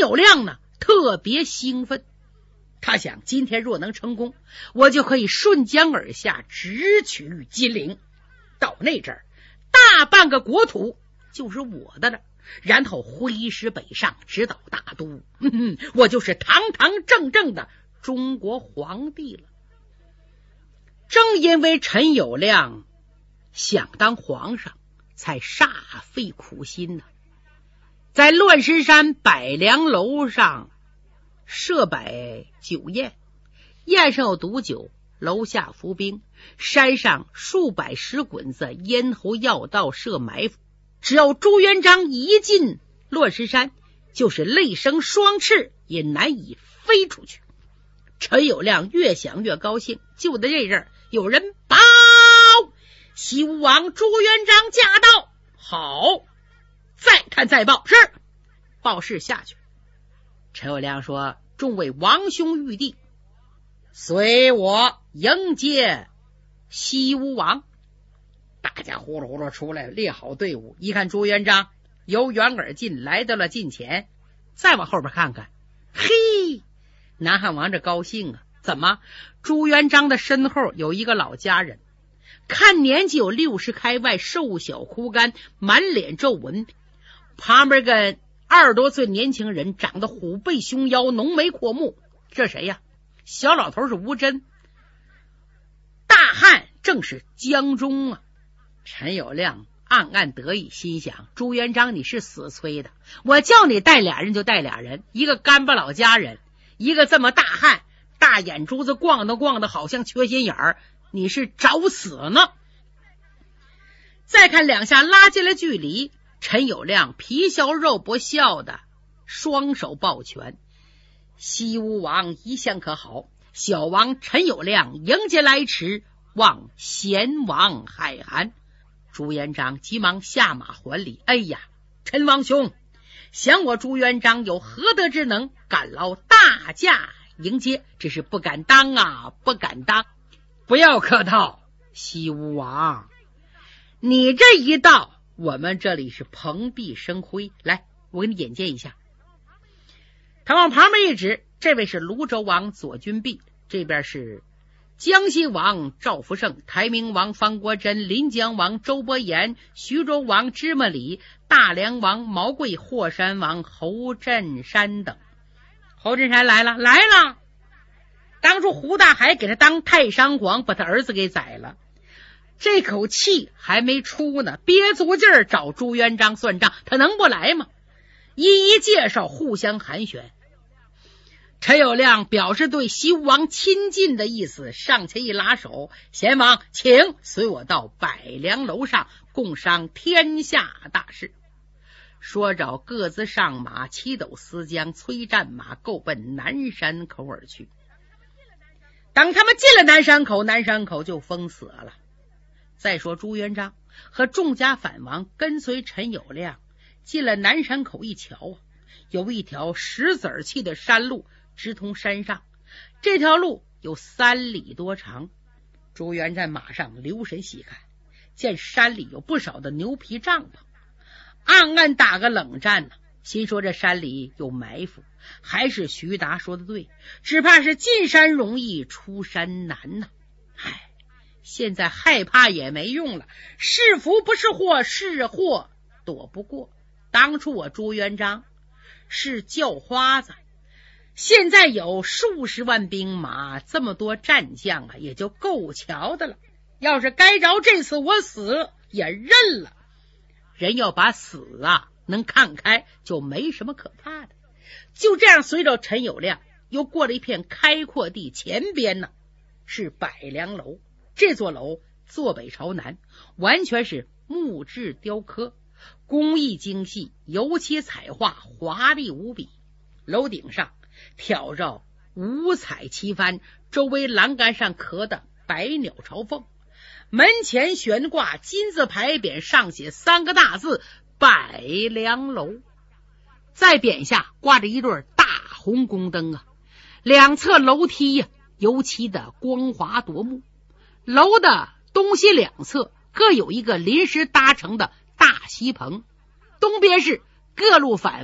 友谅呢特别兴奋，他想今天若能成功，我就可以顺江而下，直取金陵，到那阵儿大半个国土就是我的了，然后挥师北上，直捣大都，我就是堂堂正正的中国皇帝了。正因为陈友谅想当皇上，才煞费苦心呢。在乱石山百梁楼上设摆酒宴，宴上有毒酒，楼下伏兵，山上数百石滚子，咽喉要道设埋伏。只要朱元璋一进乱石山，就是泪生双翅也难以飞出去。陈友谅越想越高兴，就在这阵儿，有人报西吴王朱元璋驾到。好，再看再报。是，报事下去。陈友谅说：众位王兄玉帝，随我迎接西吴王。大家呼噜呼噜出来，列好队伍，一看朱元璋由远而近，来到了近前，再往后边看看，嘿，南汉王这高兴啊！怎么？朱元璋的身后有一个老家人，看年纪有60开外，瘦小枯干，满脸皱纹，旁边个20多岁年轻人长得虎背熊腰，浓眉阔目，这谁呀？小老头是吴真，大汉正是江中啊！陈友谅暗暗得意，心想：朱元璋你是死催的，我叫你带俩人就带俩人，一个干巴老家人，一个这么大汉，大眼珠子逛的好像缺心眼儿，你是找死呢。再看两下拉近了距离，陈友谅皮笑肉不笑的双手抱拳：西吴王一向可好，小王陈友谅迎接来迟，望贤王海涵。朱元璋急忙下马还礼：哎呀，陈王兄，想我朱元璋有何德之能，敢劳大驾迎接，只是不敢当啊，不敢当。不要客套，西吴王，你这一到，我们这里是蓬荜生辉。来，我给你引荐一下。他往旁边一指，这位是泸州王左君弼，这边是江西王赵福胜，台明王方国珍，临江王周伯言，徐州王芝麻李，大梁王毛贵，霍山王侯振山等。侯振山来了。当初胡大海给他当太上皇，把他儿子给宰了，这口气还没出呢，憋足劲儿找朱元璋算账，他能不来吗？一一介绍，互相寒暄。陈友谅表示对西吴王亲近的意思，上前一拉手：贤王请随我到百梁楼上共商天下大事。说着各自上马，七斗丝将催战马，够奔南山口而去。当他们进了南山口，南山口就封死了。再说朱元璋和众家反王跟随陈友谅进了南山口，一瞧啊，有一条石子砌的山路直通山上，这条路有3里多长。朱元璋马上留神细看，见山里有不少的牛皮帐篷，暗暗打个冷战呢，心说这山里有埋伏。还是徐达说的对，只怕是进山容易出山难呐。现在害怕也没用了，是福不是祸，是祸躲不过。当初我朱元璋是叫花子，现在有数十万兵马，这么多战将啊，也就够瞧的了。要是该着这次我死也认了。人要把死啊能看开，就没什么可怕的。就这样，随着陈友谅又过了一片开阔地，前边呢是百梁楼。这座楼坐北朝南，完全是木质雕刻，工艺精细，油漆彩画华丽无比。楼顶上挑着五彩旗幡，周围栏杆上刻的百鸟朝凤，门前悬挂金字牌匾，上写3个大字：百梁楼。在匾下挂着一对大红宫灯啊，两侧楼梯呀，油漆的光滑夺目。楼的东西两侧各有一个临时搭成的大席棚，东边是各路反王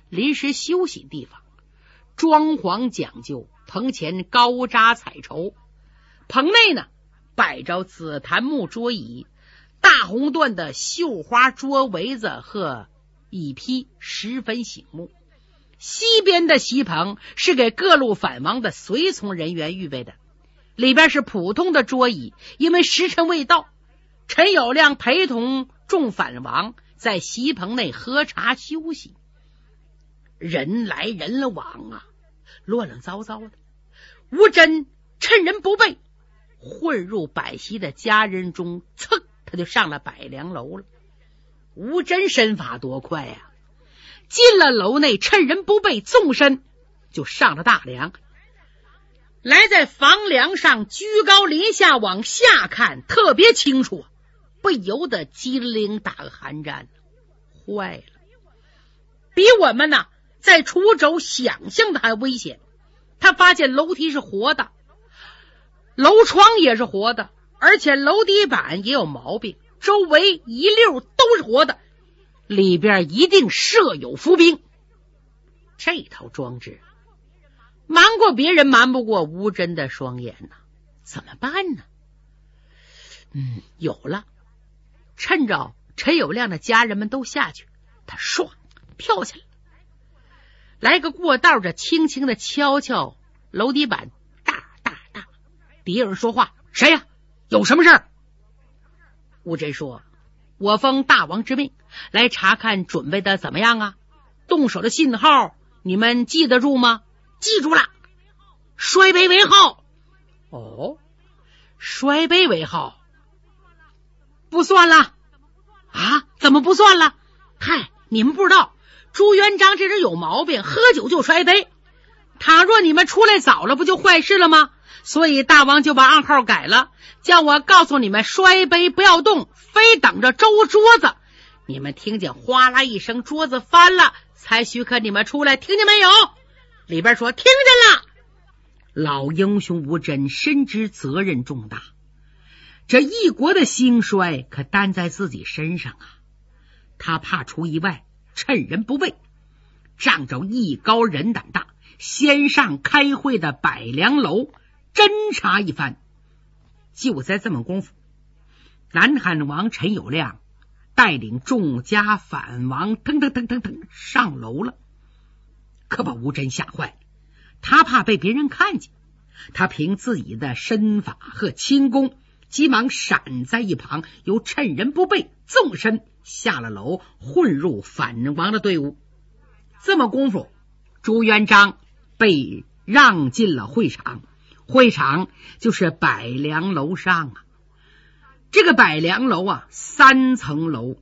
临时休息地方，装潢讲究，棚前高扎彩绸，棚内呢摆着紫檀木桌椅，大红缎的绣花桌围子和椅披，十分醒目。西边的席棚是给各路反王的随从人员预备的，里边是普通的桌椅，因为时辰未到，陈友谅陪同众反王在席棚内喝茶休息。人来人往啊，乱乱糟糟的。吴真趁人不备，混入摆席的家人中，噌，他就上了百梁楼了。吴真身法多快呀！进了楼内，趁人不备，纵身就上了大梁，来在房梁上，居高临下往下看，特别清楚，不由得机灵打个寒战。坏了，比我们呢在滁州想象的还危险。他发现楼梯是活的，楼窗也是活的，而且楼底板也有毛病，周围一溜都是活的，里边一定设有伏兵。这套装置瞒过别人，瞒不过吴真的双眼呐，怎么办呢？有了，趁着陈友谅的家人们都下去，他唰跳下来，来个过道着，轻轻的敲敲楼底板，大大大。底有人说话：“谁呀？有什么事儿？”吴真说：“我奉大王之命来查看准备的怎么样啊？动手的信号你们记得住吗？”“记住了，摔杯为号。”“哦，摔杯为号，不算了啊？怎么不算了？嗨，你们不知道，朱元璋这人有毛病，喝酒就摔杯。倘若你们出来早了，不就坏事了吗？所以大王就把暗号改了，叫我告诉你们，摔杯不要动，非等着周桌子。你们听见哗啦一声，桌子翻了，才许可你们出来，听见没有？”里边说：“听见了。”老英雄吴真深知责任重大，这一国的兴衰可担在自己身上啊！他怕出意外，趁人不备，仗着艺高人胆大，先上开会的百梁楼侦查一番。就在这么功夫，南汉王陈友谅带领众家反王腾上楼了，可把吴真吓坏了。他怕被别人看见，他凭自己的身法和轻功，急忙闪在一旁，又趁人不备，纵身下了楼，混入反王的队伍。这么功夫，朱元璋被让进了会场，会场就是百梁楼上啊。这个百梁楼啊，3层楼。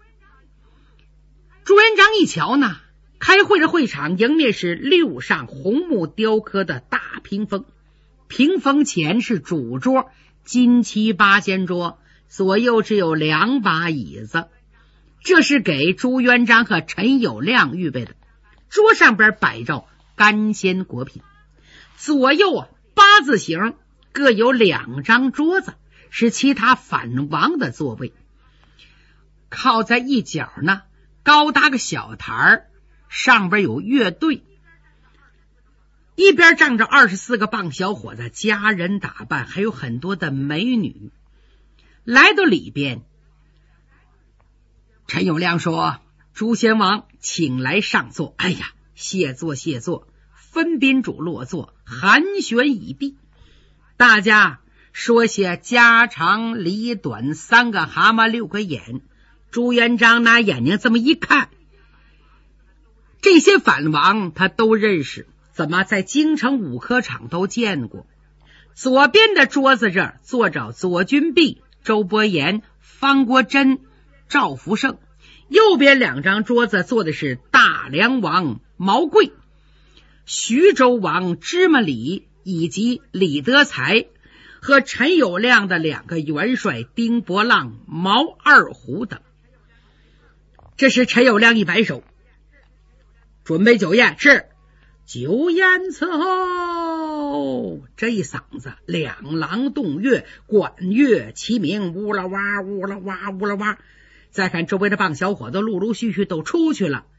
朱元璋一瞧呢，开会的会场迎面是6上红木雕刻的大屏风，屏风前是主桌，金漆八仙桌，左右只有2把椅子，这是给朱元璋和陈友谅预备的。桌上边摆着干鲜果品，左右8字形各有2张桌子，是其他反王的座位。靠在一角呢，高搭个小台儿，上边有乐队，一边站着24个棒小伙子，家人打扮，还有很多的美女。来到里边，陈友谅说：“朱先王请来上座。”“哎呀，谢座谢座。”分宾主落座，寒暄已毕，大家说些家长里短，3个蛤蟆6个眼。朱元璋拿眼睛这么一看，这些反王他都认识，怎么在京城5科场都见过。左边的桌子这儿坐着左君弼、周伯言、方国珍、赵福胜，右边2张桌子坐的是大梁王毛贵、徐州王芝麻李以及李德才和陈友谅的2个元帅丁伯浪、毛二虎等。这时陈友谅一摆手：“准备酒宴。”“是。”“酒宴伺候。”这一嗓子两廊动乐，管乐齐鸣，呜啦哇呜啦哇呜啦哇。再看周围的棒小伙子陆陆续续都出去了，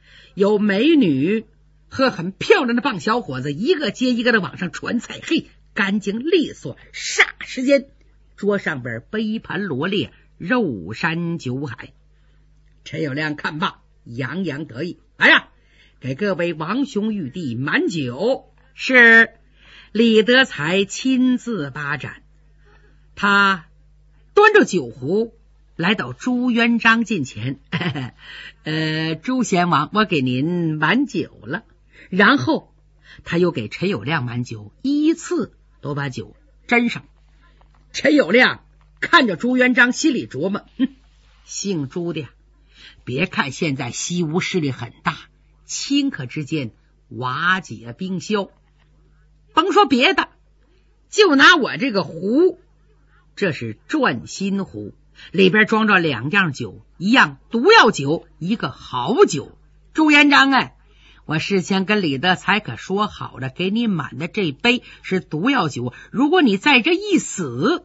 有美女和很漂亮的棒小伙子一个接一个的往上传菜，嘿，干净利索，霎时间桌上边杯盘罗列，肉山酒海。陈友谅看罢，洋洋得意，哎呀，给各位王兄玉帝满酒。是李德才亲自把盏，他端着酒壶来到朱元璋近前，朱贤王，我给您满酒了。然后他又给陈友谅满酒，依次都把酒斟上。陈友谅看着朱元璋，心里琢磨，姓朱的呀，别看现在西吴势力很大，顷刻之间瓦解冰消，甭说别的，就拿我这个壶，这是转心壶，里边装着2样酒，一样毒药酒，一个好酒。朱元璋我事先跟李德才可说好了，给你满的这杯是毒药酒，如果你在这一死，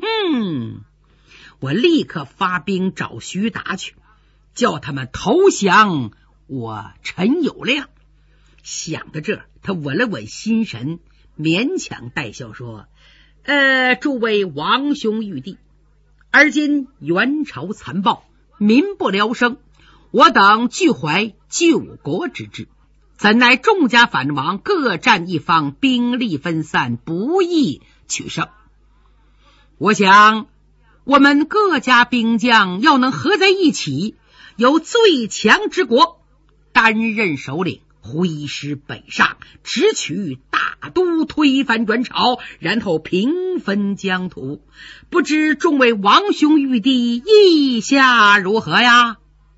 我立刻发兵找徐达去，叫他们投降我陈友谅。想到这儿，他稳了稳心神，勉强带笑说，诸位王兄玉帝，而今元朝残暴，民不聊生，我等俱怀救国之志，怎奈众家反王各占一方，兵力分散，不易取胜。我想我们各家兵将要能合在一起，由最强之国担任首领，挥师北上，直取大都，推翻元朝，然后平分疆土。不知众位王兄玉帝意下如何呀？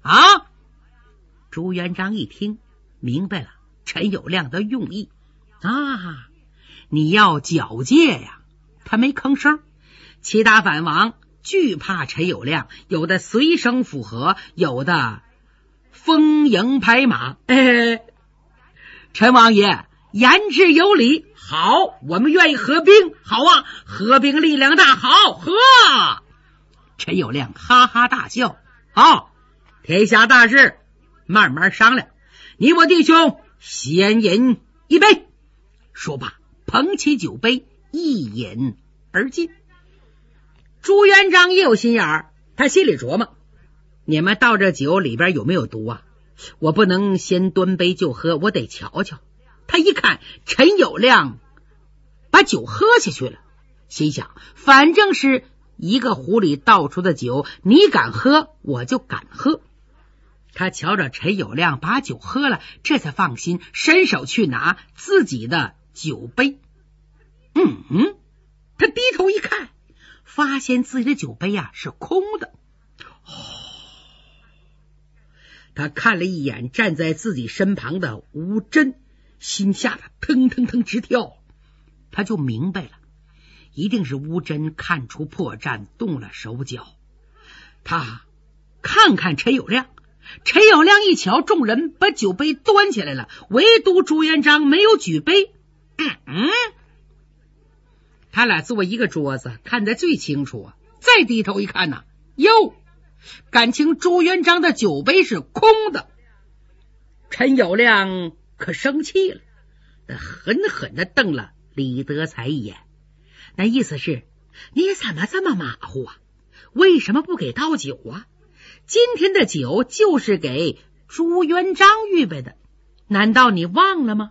朱元璋一听明白了陈友谅的用意你要狡辩呀，他没吭声。其他反王惧怕陈友谅，有的随声附和，有的丰营拍马。陈王爷言之有理，好，我们愿意合兵。好啊，合兵力量大，好，和。陈友谅哈哈大笑，好，天下大事慢慢商量，你我弟兄先饮一杯。说罢捧起酒杯，一饮而尽。朱元璋也有心眼儿，他心里琢磨，你们倒这酒里边有没有毒啊？我不能先端杯就喝，我得瞧瞧。他一看陈友谅把酒喝下去了，心想反正是一个壶里倒出的酒，你敢喝我就敢喝。他瞧着陈友谅把酒喝了，这才放心，伸手去拿自己的酒杯。他低头一看，发现自己的酒杯是空的。他看了一眼站在自己身旁的吴真，心吓得腾腾腾直跳。他就明白了，一定是吴真看出破绽，动了手脚。他看看陈友谅，陈友谅一瞧，众人把酒杯端起来了，唯独朱元璋没有举杯。他俩坐一个桌子，看得最清楚再低头一看哟，感情朱元璋的酒杯是空的。陈友谅可生气了，狠狠地瞪了李德才一眼，那意思是，你怎么这么马虎啊？为什么不给倒酒啊？今天的酒就是给朱元璋预备的，难道你忘了吗？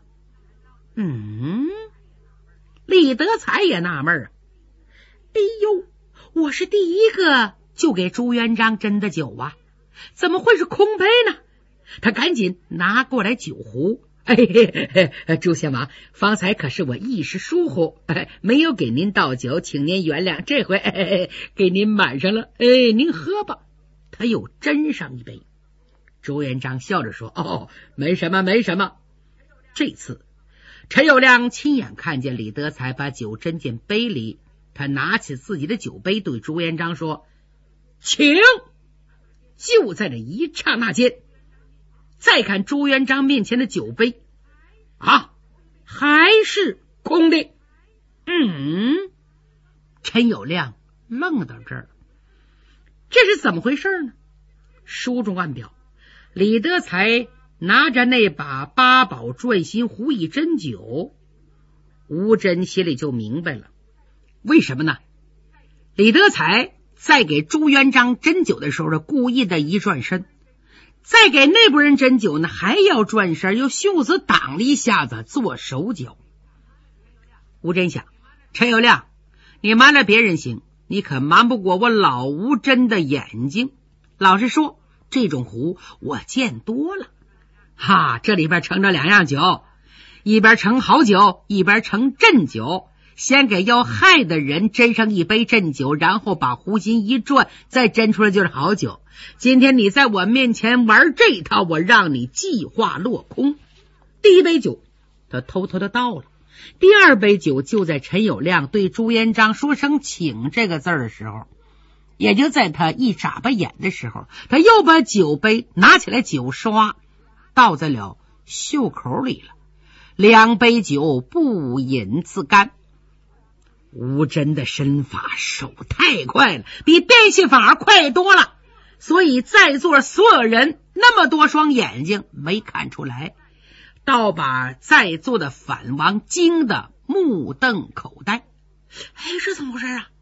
李德才也纳闷哎呦，我是第一个就给朱元璋斟的酒啊，怎么会是空杯呢？他赶紧拿过来酒壶。朱先王，方才可是我一时疏忽，没有给您倒酒，请您原谅，这回给您满上了，您喝吧。他又斟上一杯。朱元璋笑着说，没什么没什么。这次陈友谅亲眼看见李德才把酒斟进杯里，他拿起自己的酒杯对朱元璋说，请。就在这一刹那间，再看朱元璋面前的酒杯还是空的。陈友谅愣到这儿，这是怎么回事呢？书中暗表，李德才拿着那把八宝转心壶一斟酒，吴真心里就明白了，为什么呢？李德才在给朱元璋斟酒的时候故意的一转身，再给内部人斟酒呢，还要转身，用袖子挡了一下子做手脚。吴真想，陈友谅，你瞒着别人行，你可瞒不过我老吴真的眼睛。老实说，这种壶我见多了。这里边盛着两样酒，一边盛好酒，一边盛鸩酒。先给要害的人斟上一杯鸩酒，然后把壶心一转，再斟出来就是好酒。今天你在我面前玩这套，我让你计划落空。第一杯酒他偷偷的倒了，第二杯酒就在陈友谅对朱元璋说声请这个字的时候，也就在他一眨巴眼的时候，他又把酒杯拿起来，酒刷倒在了袖口里了。两杯酒不饮自干。吴真的身法手太快了，比变戏法快多了，所以在座所有人那么多双眼睛没看出来，倒把在座的反王惊得目瞪口呆。这怎么回事啊？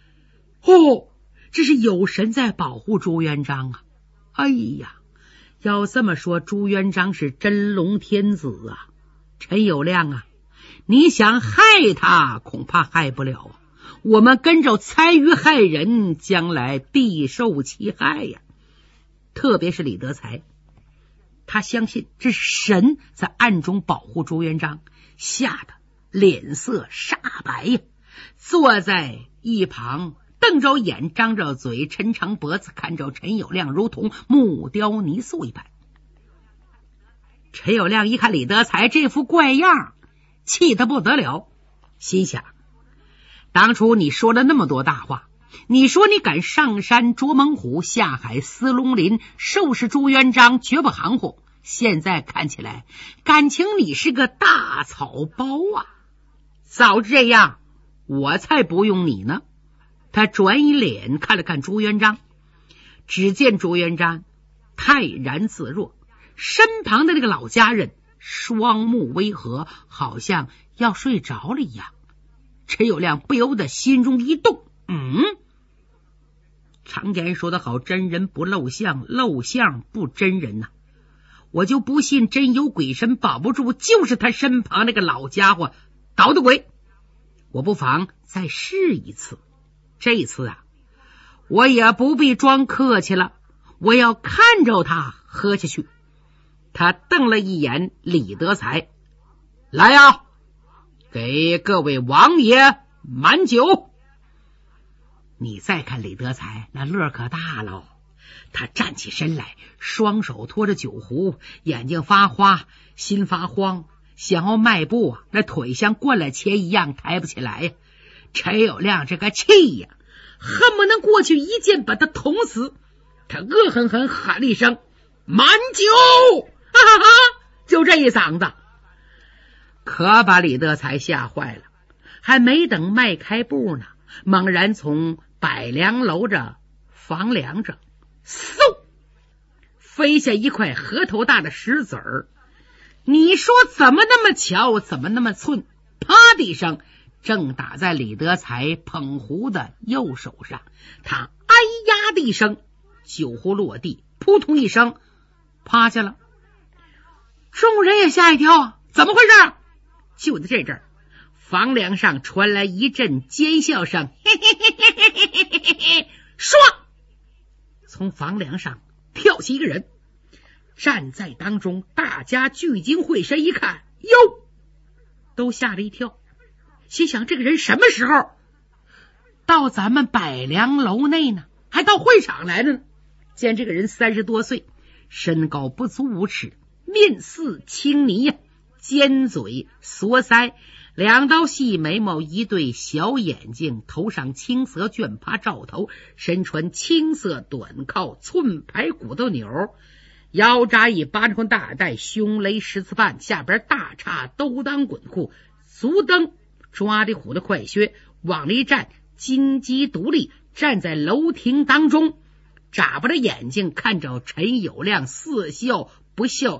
这是有神在保护朱元璋啊！要这么说，朱元璋是真龙天子啊！陈友谅啊，你想害他恐怕害不了啊！我们跟着参与害人，将来必受其害呀！特别是李德才，他相信这是神在暗中保护朱元璋，吓得脸色煞白呀，坐在一旁瞪着眼张着嘴，抻长脖子看着陈友谅，如同木雕泥塑一般。陈友谅一看李德才这副怪样，气得不得了，心想，当初你说了那么多大话，你说你敢上山捉猛虎，下海撕龙鳞，收拾朱元璋绝不含糊，现在看起来感情你是个大草包啊！早知这样我才不用你呢。他转一脸看了看朱元璋，只见朱元璋泰然自若，身旁的那个老家人双目微合，好像要睡着了一样。陈友谅不由得心中一动，常言说得好，真人不露相，露相不真人呐。我就不信真有鬼神保不住，就是他身旁那个老家伙捣的鬼。我不妨再试一次，这一次啊，我也不必装客气了，我要看着他喝下去。他瞪了一眼李德才，来呀，给各位王爷满酒。你再看李德才那乐可大了，他站起身来，双手托着酒壶，眼睛发花，心发慌，想要迈步那腿像灌了铅一样抬不起来呀。陈友谅这个气呀，恨不能过去一剑把他捅死。他恶狠狠喊了一声满酒，就这一嗓子，可把李德才吓坏了。还没等迈开步呢，猛然从百梁楼着房梁着嗖飞下一块核桃大的石子儿。你说怎么那么巧，怎么那么寸，啪的一声正打在李德才捧壶的右手上。他哎呀的一声，酒壶落地，扑通一声趴下了。众人也吓一跳，怎么回事？就在这阵儿，房梁上传来一阵尖笑声，嘿嘿嘿嘿嘿嘿嘿嘿嘿，唰！从房梁上跳起一个人，站在当中，大家聚精会神一看，哟，都吓了一跳，心想这个人什么时候到咱们百梁楼内呢？还到会场来了呢？见这个人30多岁，身高不足5尺，面似青泥呀，尖嘴缩腮，两道细眉毛，一对小眼睛，头上青色绢帕罩头，身穿青色短靠寸排骨头纽，腰扎一巴掌大带，胸勒10字半，下边大叉兜裆滚裤，足蹬抓的虎的快靴，往里站，金鸡独立，站在楼亭当中，眨巴着眼睛看着陈友谅，似笑不笑，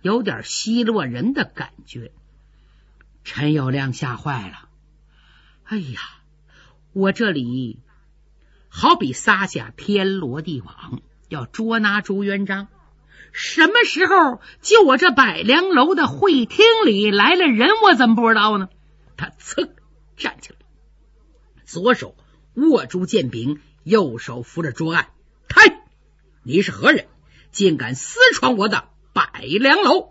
有点奚落人的感觉。陈友谅吓坏了，哎呀，我这里好比撒下天罗地网，要捉拿朱元璋，什么时候就我这百梁楼的会厅里来了人，我怎么不知道呢？他噌站起来，左手握住剑柄，右手扶着桌案。嗨，你是何人？竟敢私闯我的百梁楼！